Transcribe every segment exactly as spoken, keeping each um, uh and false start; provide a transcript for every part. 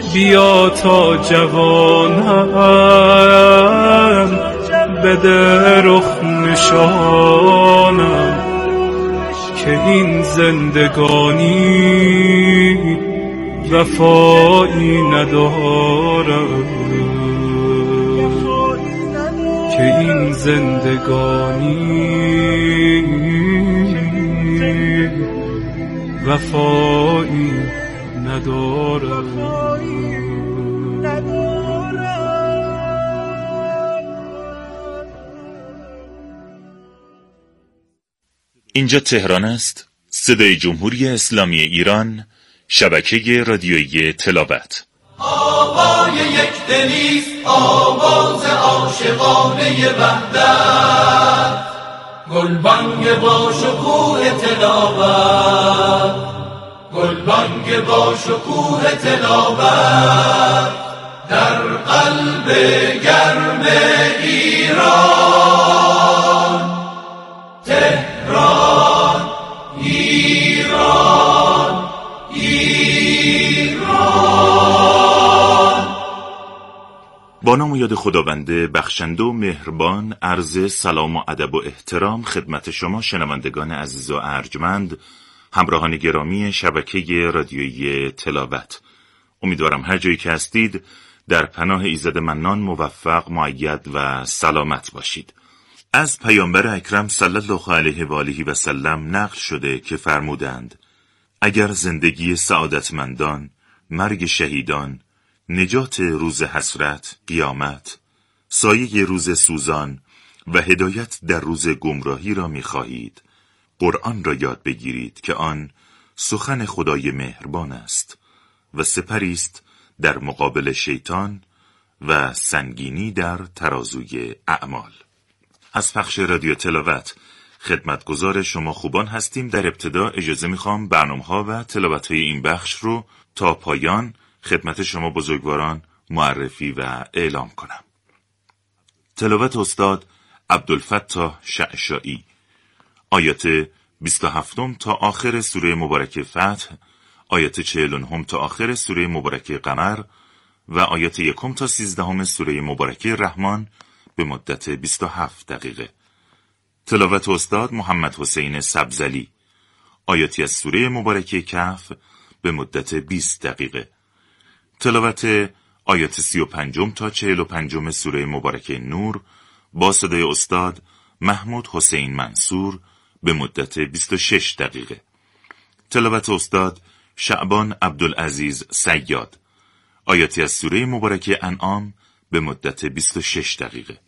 بیا تا جوانم بده رخ نشانم که این زندگانی وفایی ندارم، که این زندگانی وفایی ندارم. اینجا تهران است، صدای جمهوری اسلامی ایران، شبکه رادیویی تلاوت. آوای یک دلیست، آواز عاشقانه وحدت، گلبانگ با شکوه تلاوت، گلبانگ با شکوه تلاوت، در قلب گرم ایران، تهران، ایران، ایران. با نام و یاد خداونده بخشنده و مهربان، عرض سلام و ادب و احترام خدمت شما شنوندگان عزیز و ارجمند، همراهان گرامی شبکه رادیویی تلاوت. امیدوارم هر جایی که هستید در پناه ایزد منان موفق، مؤید و سلامت باشید. از پیامبر اکرم صلی الله علیه و آله و سلم نقل شده که فرمودند: اگر زندگی سعادتمندان، مرگ شهیدان، نجات روز حسرت، قیامت، سایه روز سوزان و هدایت در روز گمراهی را می‌خواهید، قرآن را یاد بگیرید که آن سخن خدای مهربان است و سپری است در مقابل شیطان و سنگینی در ترازوی اعمال. از پخش رادیو تلاوت خدمتگزار شما خوبان هستیم. در ابتدا اجازه میخوام برنامه‌ها و تلاوت‌های این بخش رو تا پایان خدمت شما بزرگواران معرفی و اعلام کنم. تلاوت استاد عبدالفتاح شعشاعی، آیات بیست و هفت تا آخر سوره مبارکه فتح، آیات چهل و نه تا آخر سوره مبارکه قمر و آیات یک تا سیزده سوره مبارکه رحمان به مدت بیست و هفت دقیقه. تلاوت استاد محمد حسین سبزلی، آیاتی از سوره مبارکه کهف به مدت بیست دقیقه. تلاوت آیات سی و پنج تا چهل و پنج سوره مبارکه نور با صدای استاد محمود حسین منصور به مدت بیست و شش دقیقه. تلاوت استاد شعبان عبدالعزیز صیاد، آیاتی از سوره مبارکه انعام به مدت بیست و شش دقیقه.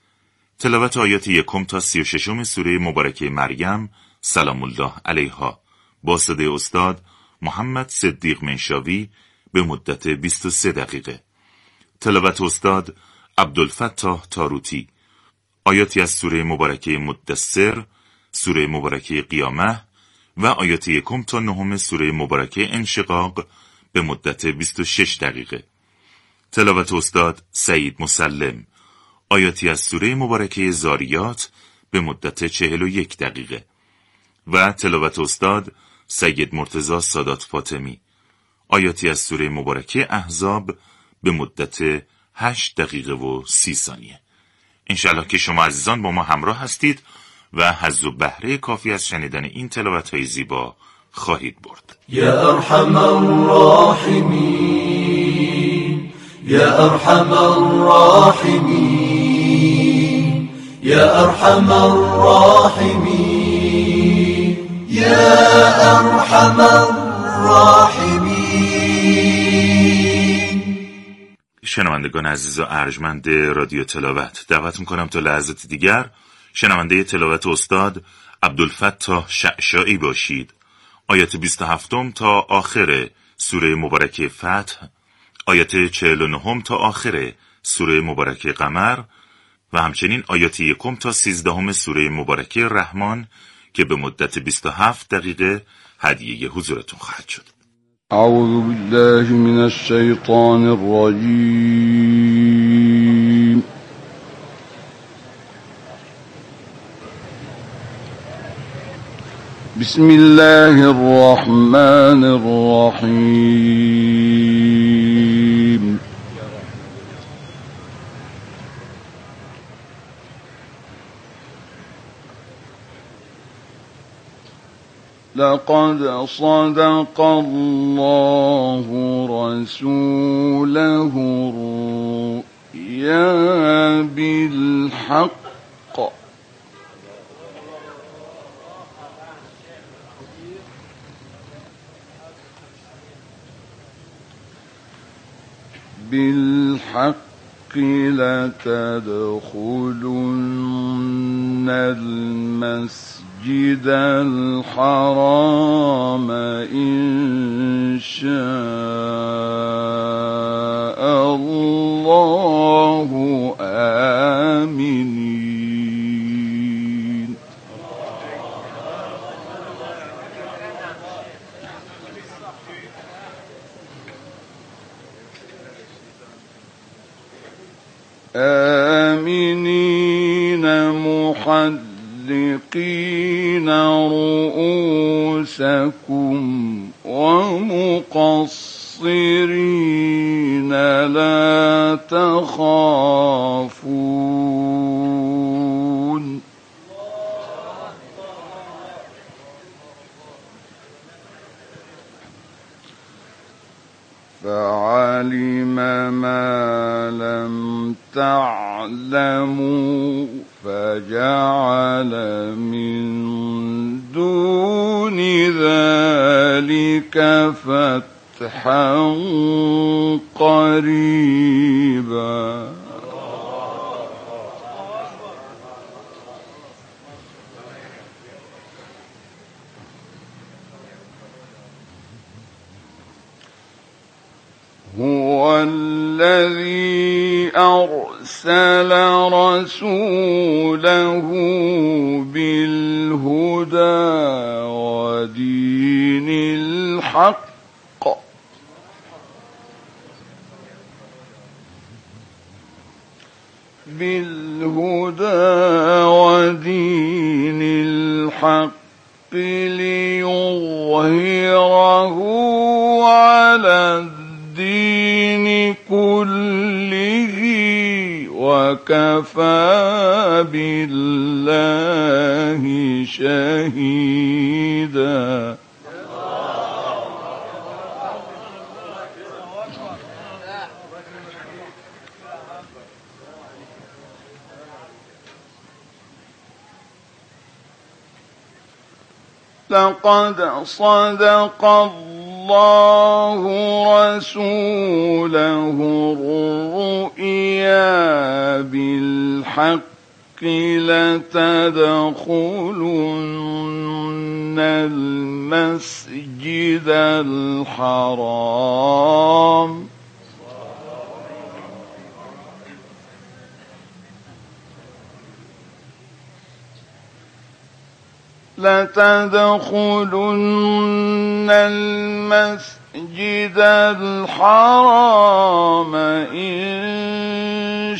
تلاوت آیات یکم تا سی و ششم سوره مبارکه مریم سلام الله علیها با صدای استاد محمد صدیق منشاوی به مدت بیست و سه دقیقه. تلاوت استاد عبدالفتاح تاروتی، آیاتی از سوره مبارکه مدثر، سوره مبارکه قیامه و آیات یکم تا نهم سوره مبارکه انشقاق به مدت بیست و شش دقیقه. تلاوت استاد سعید مسلم، آیاتی از سوره مبارکه زاریات به مدت چهل و یک دقیقه و تلاوت استاد سید مرتضی سادات فاطمی، آیاتی از سوره مبارکه احزاب به مدت هشت دقیقه و سی ثانیه. انشالله که شما عزیزان با ما همراه هستید و حظ و بهره کافی از شنیدن این تلاوت‌های زیبا خواهید برد. یا ارحم الراحمین، یا ارحم الراحمین، یا ارحم الراحمین، یا ارحم الراحمین. شنوندگان عزیز و ارجمند رادیو تلاوت، دعوت میکنم تا لحظات دیگر شنونده تلاوت استاد عبدالفتاح شعشاعی باشید. آیات بیست و هفت تا آخر سوره مبارکه فتح، آیات چهل و نه تا آخر سوره مبارکه قمر و همچنین آیات یکم تا سیزدهم سوره مبارکه رحمان که به مدت بیست و هفت دقیقه هدیه حضورتون خواهد شد. اعوذ بالله من الشیطان الرجیم. بسم الله الرحمن الرحیم. لقد صدق الله رسوله الرؤيا بالحق بالحق لتدخلن المسجد الحرام إن شاء الله آمنين آمنين محلقين رؤوسكم ومقصرين لا تخافون فعلم ما لم تعلموا فجعل من دون ذلك فتحا قريبا هو الذي أرسل رسوله بالهدى ودين الحق بالهدى ودين الحق ليظهره على الدين كله وكفى بالله شهيدا لقد صدق الله رسوله الرؤيا بالحق لتدخلن المسجد الحرام لتدخلن المسجد الحرام إن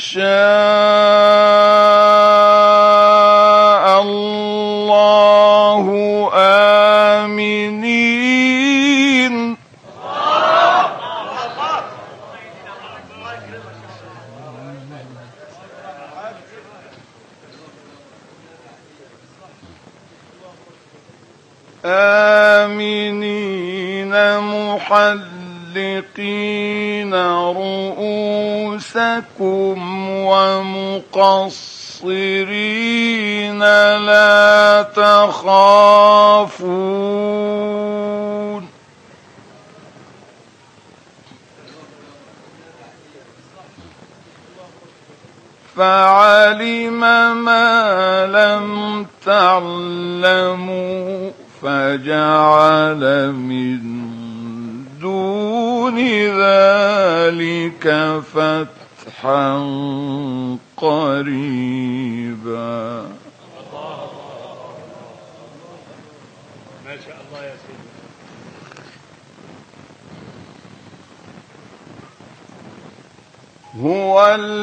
شاء الله آمنين آمنين محلقين رؤوسكم ومقصرين لا تخافون فعلم ما لم تعلموا فجعل من دون ذلك فتحا قريبا ما شاء الله يا سيدي. هو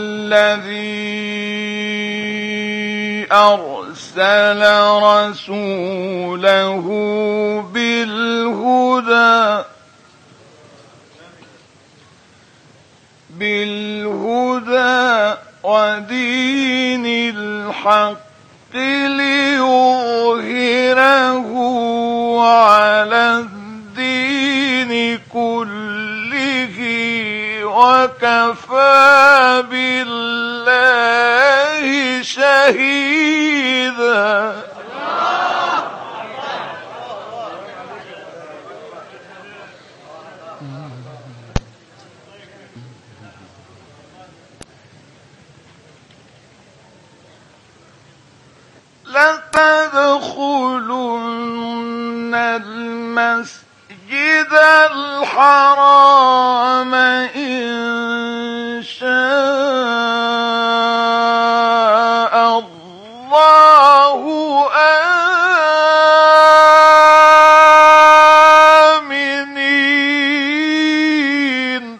الذي أرسل رسوله بالهدى بالهدى ودين الحق ليظهره على الدين كله وكفى بالله شهيدا. لتدخلن المسجد الحرام إن شاء الله آمنين.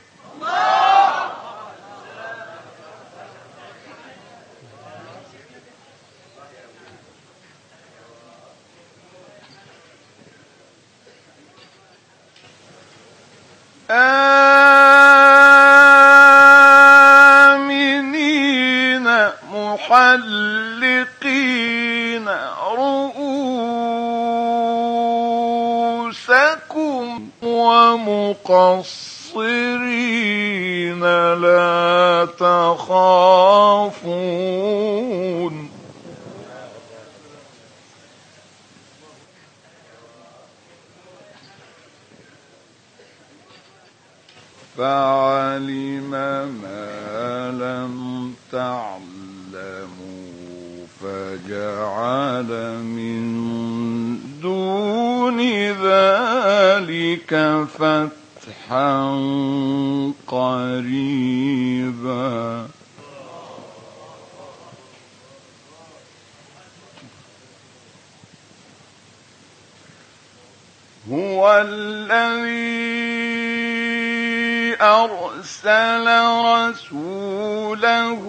آمنين محلقين رؤوسكم ومقصرين لا تخافون. فعلم ما لم تعلموا فجعل من دون ذلك فتحا قريبا. هو الذي أرسل رسوله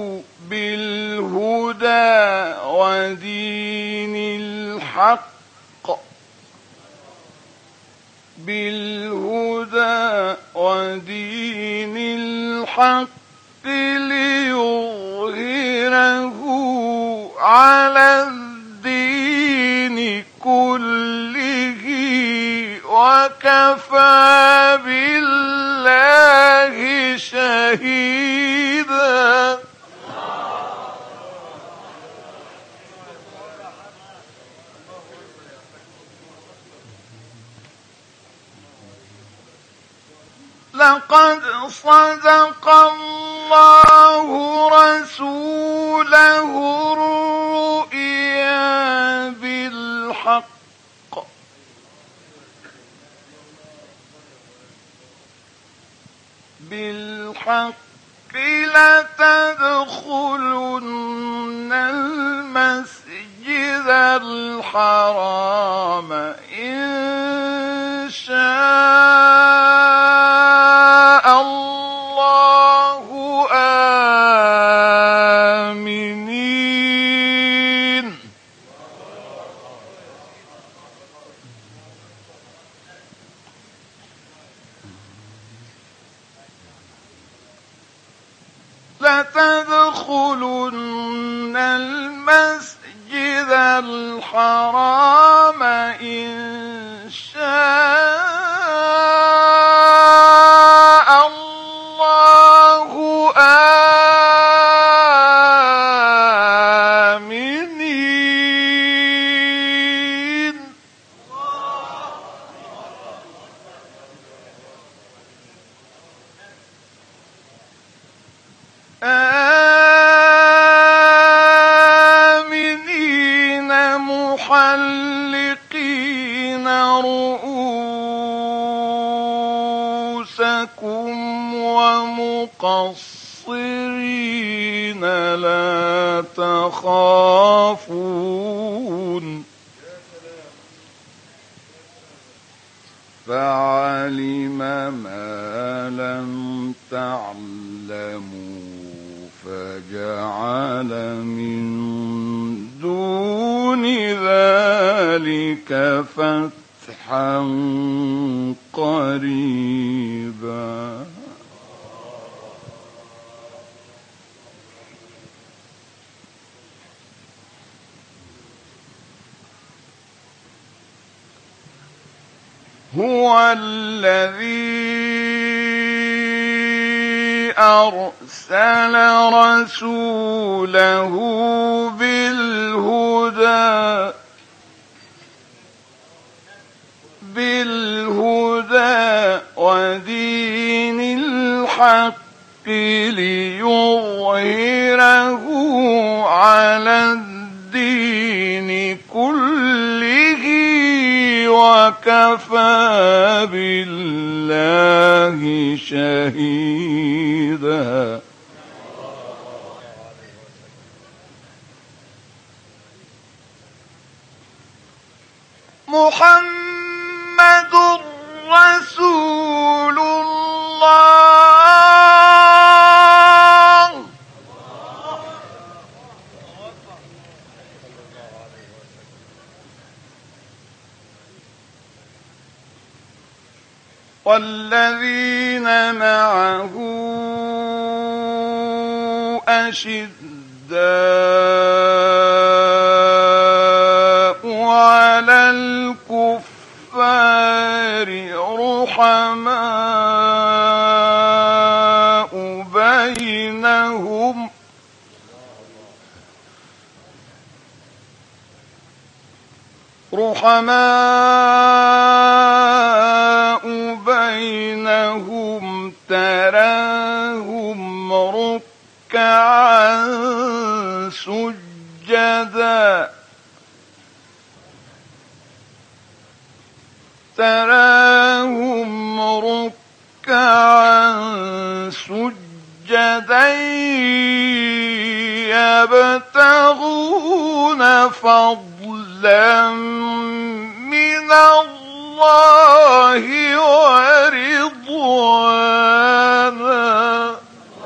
بالهدى ودين الحق بالهدى ودين الحق ليظهره على الدين كله وكفى بالله شهيدا. لقد صدق الله رسوله الرؤيا بالحق بالحق لتدخلن المسجد الحرام إن شاء الله آمنين. لتدخلن المسجد الحرام إن شاء الله آمنين. آمنين محلقين رؤوسكم ومقصرين لا تخافون. فعلم ما لم تعلموا فجعل من دون ذلك فتحا قريبا. هو الذي أرسل رسوله بالهدى بالهدى ودين الحق ليظهره على الدين كله وكفى بالله شهيدا. محمد رسول الله والذين معه أشداء على الكفار رحماء بينهم رحماء بينهم تراهم ركعا سجدا تراهم ركعا سجدا يبتغون فضلا من الله ورضوانا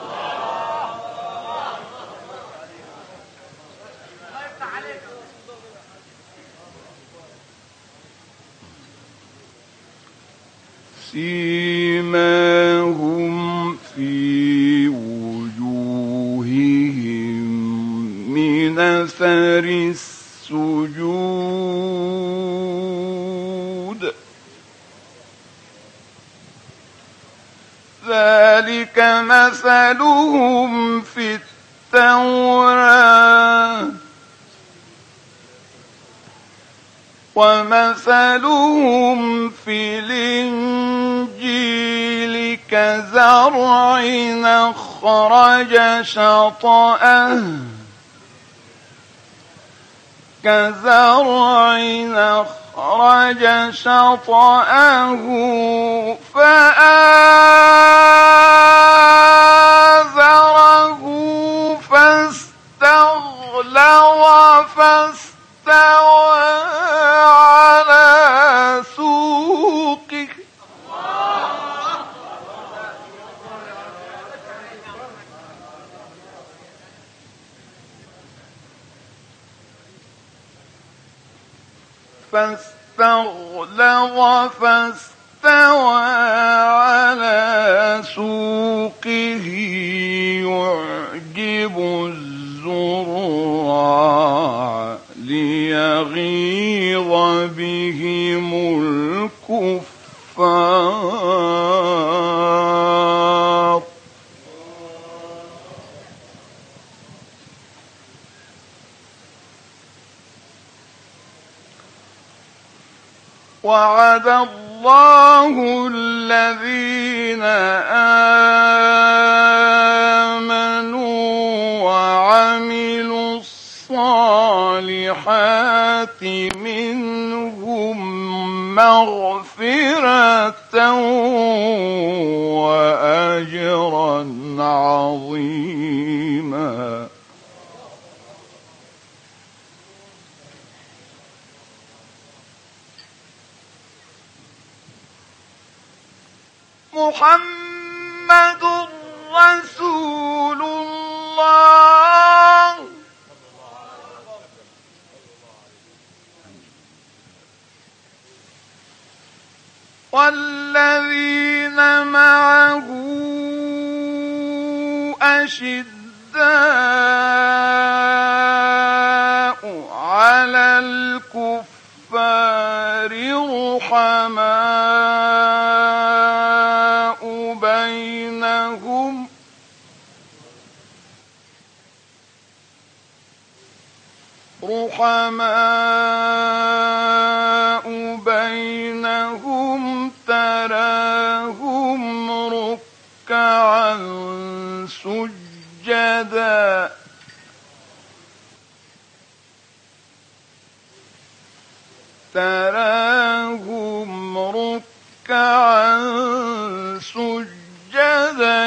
سيماهم في وجوههم من أثر السجود ذلك مثلهم في التوراة ومثلهم في الإنجيل كزرع أخرج شطأه كزرع أخرج شطأه فآزره فاستغلظ فاستوى على سوقه فاستغلظ فاستوى على سوقه يعجب الزراع ليغيظ بهم الكفار وعد الله الذين آمنوا وعملوا الصالحات منهم مغفرة وأجرا عظيما. محمد رسول الله والذين معه أشداء على الكفار رحماء رحماء بينهم تراهم ركعا سجدا تراهم ركعا سجدا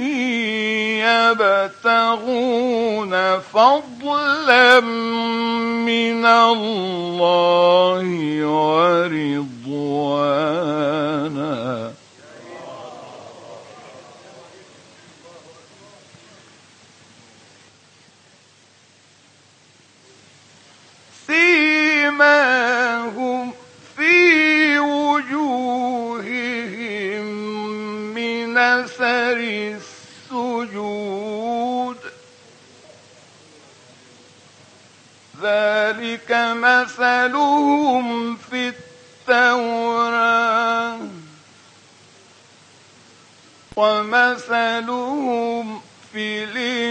يبتغون فضلا من الله ورضوانا سيماهم في وجوههم من أثر السجود ذلك مثلهم في التوراة ومثلهم في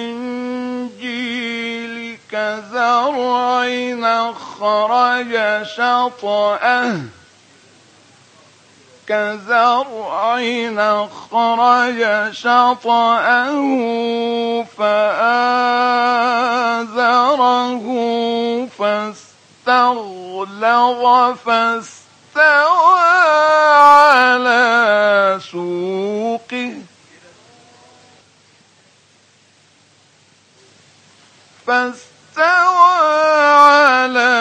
الإنجيل كزرع أخرج شطأه كزرع أخرج شطأه فآزره فاستغلظ فاستوى على سوقه فاستوى على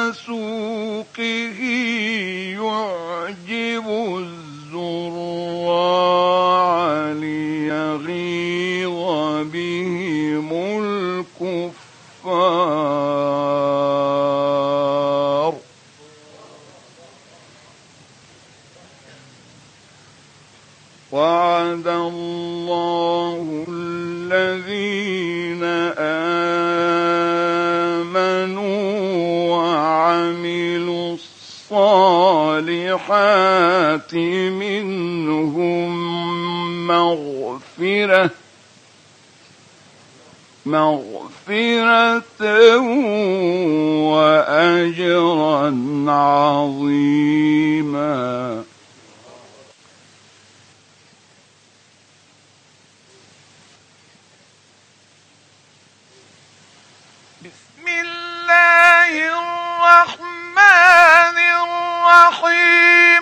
سوقه يعجب الزراع ليغيظ بهم الكفار وعد الله الذين آمنوا وعملوا الصالحات منهم مغفرة مغفرة وأجرا عظيما بسم الله الرحمن الرحيم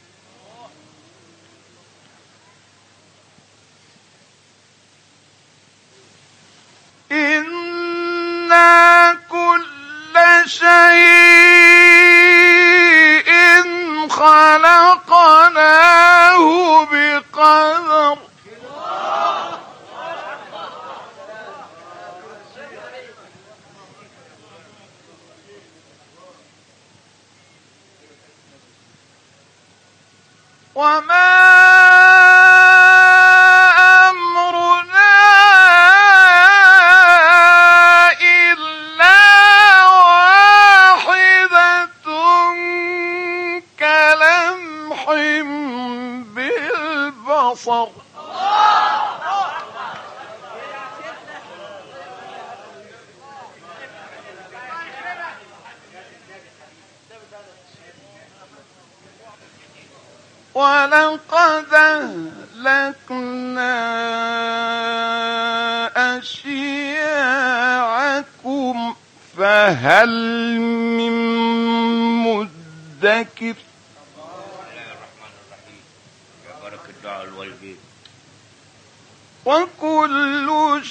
إنا كل شيء خلقناه بقدر وما أمرنا إلا واحدة كلمح بالبصر ولقد أهلكنا أشياعكم فهل من مدكر وكل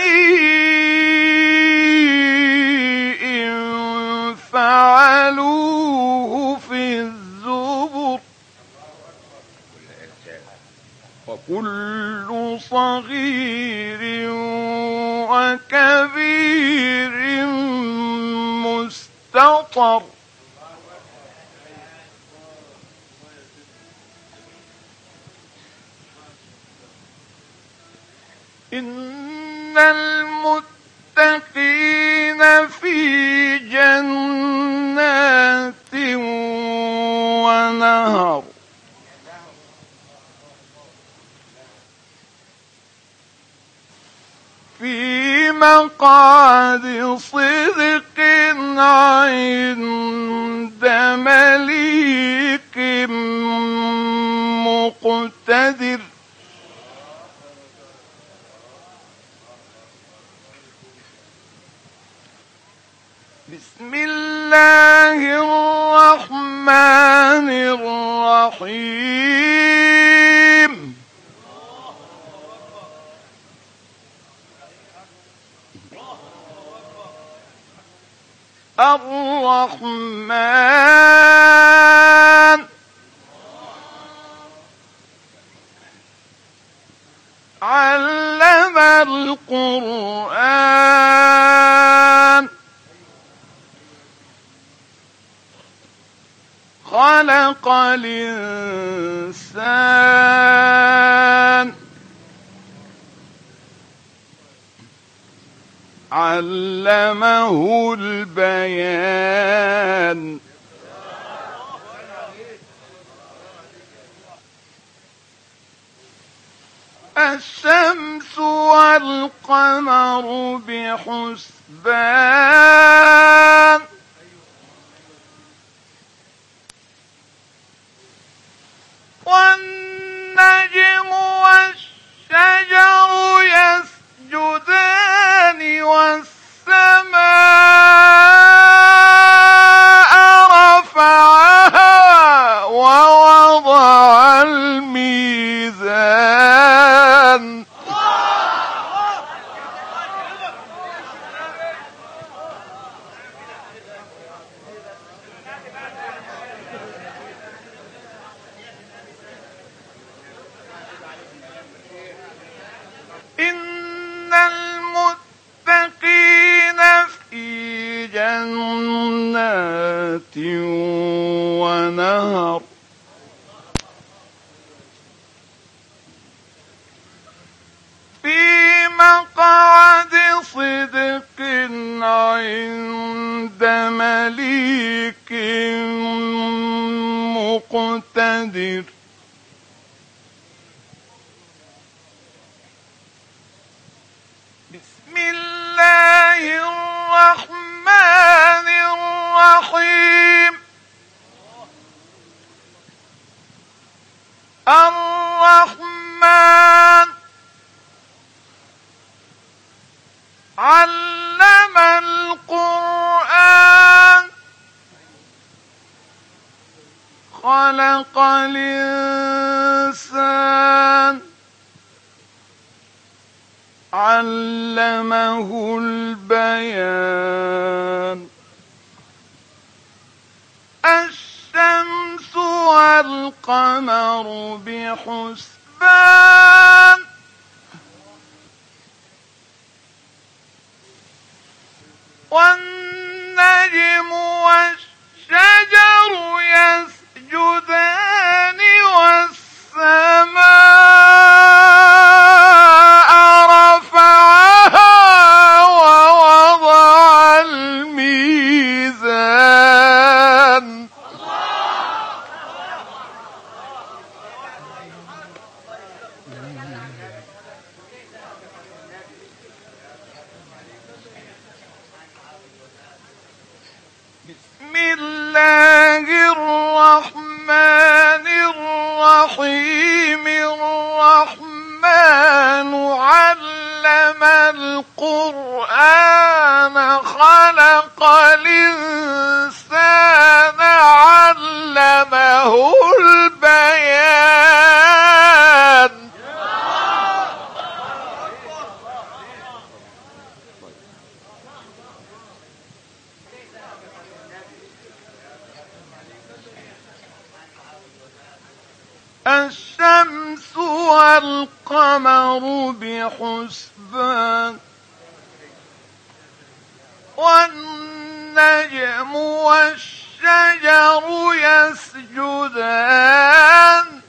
شيء فعلوه في الزبر وكل صغير وكبير مستطر إن المتقين في جنات ونهر في مقعد صدق عند مليك مقتدر. بسم الله الرحمن الرحيم. الرحمن علم القرآن خلق الإنسان علمه البيان. الشمس والقمر بحسبان والنجم والشجر يسجدان والسماء رفعها ووضع الميزان. إن المتقين في جنات ونهر في مقعد صدق عند مليك مقتدر. بسم الله الرحمن الرحيم. الرحمن علم القرآن خلق الإنسان علمه البيان. الشمس والقمر بحسبان والنجم والشجر يسجدان والسماء رفعها ووضع الميزان. بسم الله الرحمن الرحيم. الرحمن علم القرآن خلق الإنسان علمه البيان. الشمس والقمر بحسبان والنجم والشجر يسجدان